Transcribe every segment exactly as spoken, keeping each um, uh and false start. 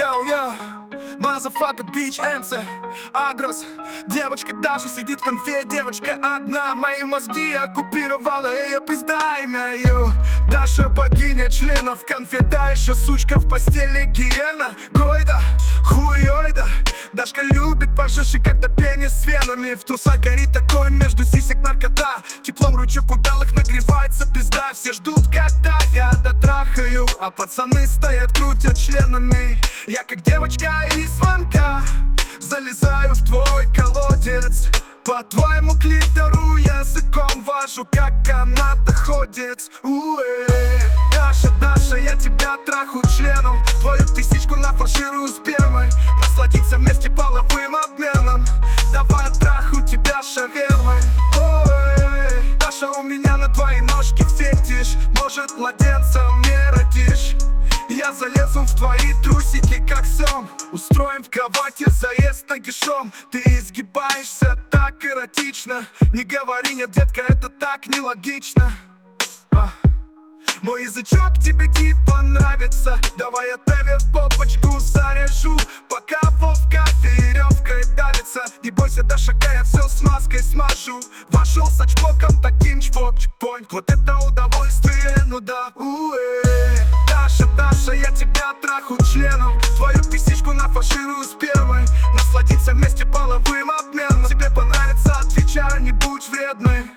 Йоу, йоу, мазафака, бич, эмси, Агрос. Девочка Даша сидит в конфе, девочка одна. Мои мозги оккупировала ее пизда, имя ее Даша, богиня членов, конфе, да еще сучка в постели, гиена. Гойда, хуёйда. Дашка любит пожестче, когда пенис с венами. В трусах горит такой между сисек наркота. Теплом ручек удалых нагревается пизда. Все ждут, когда я дотрахаю, а пацаны стоят, крутят членами. Я как девочка из звонка залезаю в твой колодец. По твоему клитору языком вожу, как канатоходец. Уэ, Даша, Даша, я тебя трахаю членом. Твою тысячку нафарширую спермой. Насладиться вместе половым обменом. Давай трахаю тебя шавермой. Ой, Даша, у меня на твои ножки фетиш. Может, младенцем не родишь. Я залезу в твои трусики, как сом. Устроим в кровати заезд нагишом. Ты изгибаешься так эротично. Не говори нет, детка, это так нелогично. а. Мой язычок тебе типа нравится. Давай я тебе в попочку заряжу, пока Вовка веревкой давится. Не бойся, Даша, я все смазкой смажу. Вошел с очком, таким чпок, чпоньк. Вот это удовольствие, ну да. Уэ. Даша, Даша, я тебя трахаю членом. Твою писечку нафарширую спермой. Насладиться вместе половым обменом. Тебе понравится, отвечай, не будь вредной.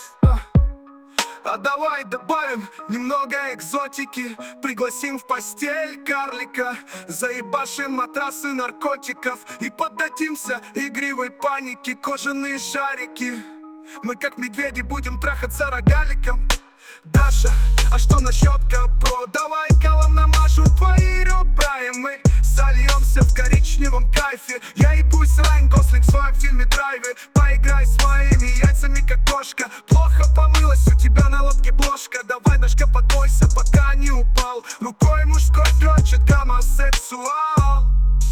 А давай добавим немного экзотики. Пригласим в постель карлика. Заебашим матрасы наркотиков. И поддадимся игривой панике. Кожаные шарики. Мы как медведи будем трахаться рогаликом. Даша, а что насчет капро? Давай колом намажу твои ребра, и мы сольемся в коричневом кайфе. Я ебусь Райан Гослинг в своем фильме Драйве. Поиграй с моими яйцами, как кошка. Плохо помылась, у тебя на лобке бложка. Давай, Дашка, подбойся, пока не упал. Рукой мужской дрочит гомосексуал.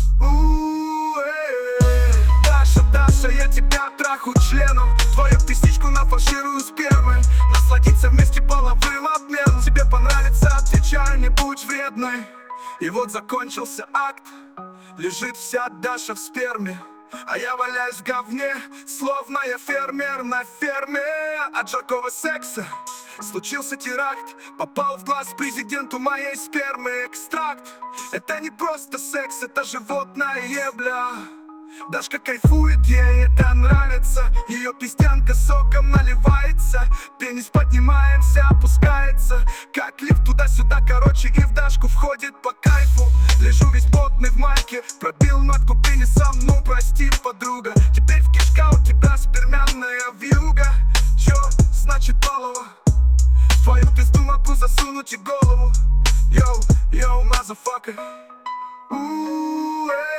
У-э-э. Даша, Даша, я тебя трахаю членом. Твою писечку нафарширую спермой. Насладиться вместе половым обменом. Тебе понравится, отвечай, не будь вредной. И вот закончился акт. Лежит вся Даша в сперме, а я валяюсь в говне, словно я фермер на ферме. От жаркого секса случился теракт. Попал в глаз президенту моей спермы экстракт. Это не просто секс, это животное ебля. Дашка кайфует, ей это нравится. Ее пиздянка соком наливается. Пенис поднимаемся, опускается, как лифт туда-сюда, короче, и в Дашку входит по кайфу. Лежу весь потный в майке, пробил матку пенисом, ну прости, подруга. Теперь в кишка у тебя спермянная вьюга. Чё значит полова? В твою пизду могу засунуть и голову. Йоу, йоу, мазафака. У-э-э.